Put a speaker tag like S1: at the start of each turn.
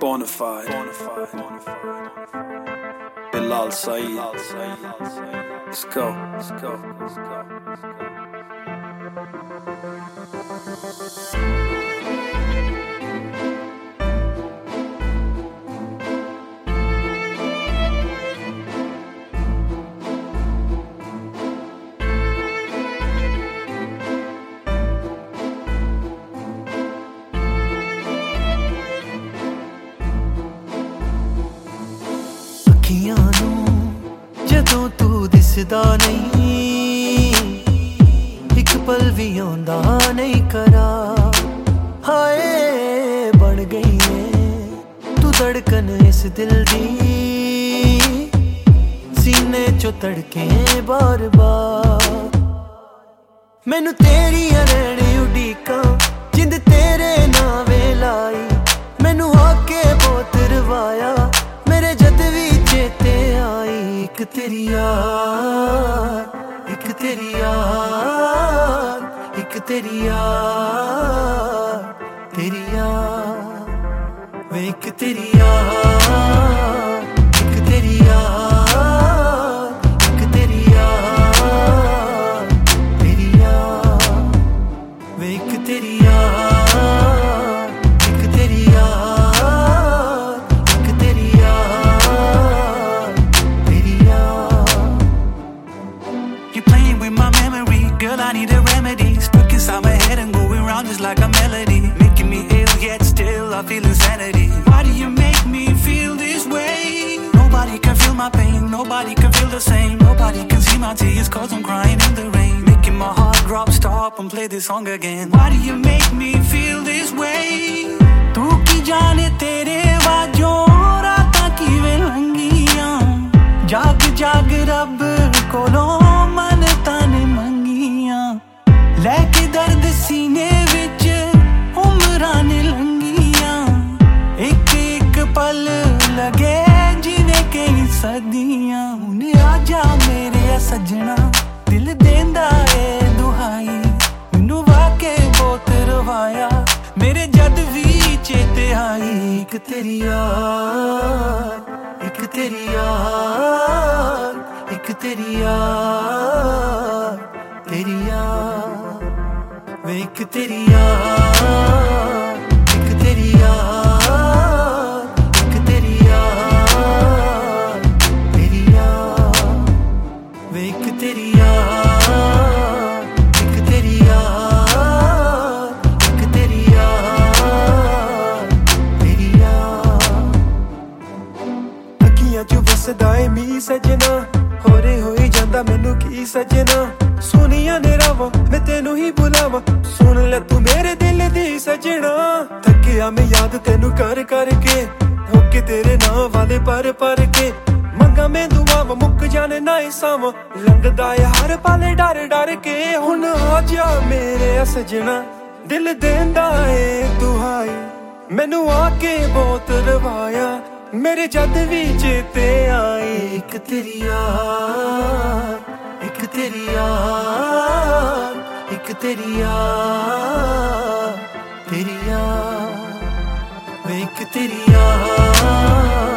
S1: Bonafide, Bilal Saeed. Let's go.
S2: ਅੱਖੀਆਂ ਨੂੰ ਜਦੋਂ ਤੂੰ ਦਿਸਦਾ ਨਹੀਂ, ਇੱਕ ਪਲ ਵੀ ਆਉਂਦਾ ਨਹੀਂ ਕਰਾਂ। ਹਾਏ ਬਣ ਗਈ ਏ ਤੂੰ ਧੜਕਨ ਇਸ ਦਿਲ ਦੀ, ਸੀਨੇ ਚੋਂ ਧੜਕੇ ਬਾਰ-ਬਾਰ। ਮੈਨੂੰ ਤੇਰੀਆਂ ਰਹਿਣੇ ਉਡੀਕਾਂ, ਜਿੰਦ ਤੇਰੇ ਨਾਵੇਂ ਲਾਈ, ਮੈਨੂੰ ਆ ਕੇ ਬਹੁਤ ਰਵਾਇਆ, ਮੇਰੇ ਜਦ ਵੀ ਚੇਤੇ ਆਈ। ਇੱਕ ਤੇਰੀ ਯਾਰ, ਇੱਕ ਤੇਰੀ ਯਾਰ, ਇੱਕ ਤੇਰੀ ਯਾਰ, ਤੇਰੀ ਯਾਰ ਵੇ ਇੱਕ ਤੇਰੀ ਯਾਰ, ਇੱਕ ਤੇਰੀ ਯਾਰ, ਇੱਕ ਤੇਰੀ ਯਾਰ, ਤੇਰੀ ਯਾਰ ਵੇ ਇੱਕ ਤੇਰੀ ਯਾਰ, ਇੱਕ ਤੇਰੀ ਯਾਰ, ਇੱਕ ਤੇਰੀ ਯਾਰ, ਤੇਰੀ ਯਾਰ।
S3: You're playing with my memory, girl, I need a remedy. Stuck inside my head and going round just like a melody, making me ill yet still I feel insanity. Why do you make me feel this way? Nobody can feel my pain, nobody can feel the same, nobody can see my tears cause I'm crying in the rain, making my heart drop, stop and play this song again. Why do you make me feel this way? तू की जाने तेरे वाजों रातां किवें लंघियां, जाग जाग रब कोलों मन्नतां ने मंगियां, लैके दर्द सीने विच उमरां ने लंघियां, एक एक पल लगे जिवें कई सदियां। हुण आजा मेरे सजना, दिल देंदा ए दुहाई, मैनू वाके बहुत रवाया, मेरे जद भी चेते आई। एक तेरी यार, एक तेरी यार, एक तेरी यार, तेरी यार वे एक तेरी यार, एक तेरी यार, एक तेरी यार, तेरी यार वे एक तेरी यार, एक तेरी यार, एक तेरी यार, तेरी यार।
S4: ਅੱਖੀਆਂ 'ਚ ਵਸਦਾ ਏ ਮੀਂਹ ਸਜਣਾ, ਹੋਰੇ ਹੋਈ ਜਾਂਦਾ ਮੈਨੂੰ ਕੀ ਸਜਣਾ, ਸੋਹਣੀਆਂ ਨੇ ਰਾਵਾਂ ਮੈਂ ਤੈਨੂੰ ਹੀ ਬੁਲਾਵਾਂ, ਸੁਣ ਲੈ ਤੂੰ ਮੇਰੇ ਦਿਲ ਦੀ ਸਜਣਾ। ਥੱਕਿਆ ਮੈਂ ਯਾਦ ਤੈਨੂੰ ਕਰ ਕਰਕੇ, ਹੋਕੇ ਤੇਰੇ ਨਾਂ ਵਾਲੇ ਪਰ ਕੇ, ਮੰਗਾ ਮੈਂ ਦੁਆਵਾਂ ਮੁੱਕ ਜਾਣੇ ਨਾ ਏ ਸਾਵਾਂ, ਲੰਘਦਾ ਏ ਹਰ ਪਲ ਡਰ ਡਰ ਕੇ। ਹੁਣ ਆ ਜਾ ਮੇਰੇ ਸਜਣਾ, ਦਿਲ ਦੇਂਦਾ ਏ ਦੁਹਾਈ, ਮੈਨੂੰ ਆ ਕੇ ਬਹੁਤ ਰਵਾਇਆ, मेरे जद भी चेते आई।
S2: एक तेरी यार, एक तेरी यार, एक तेरी यार, तेरी यार वे एक तेरी यार।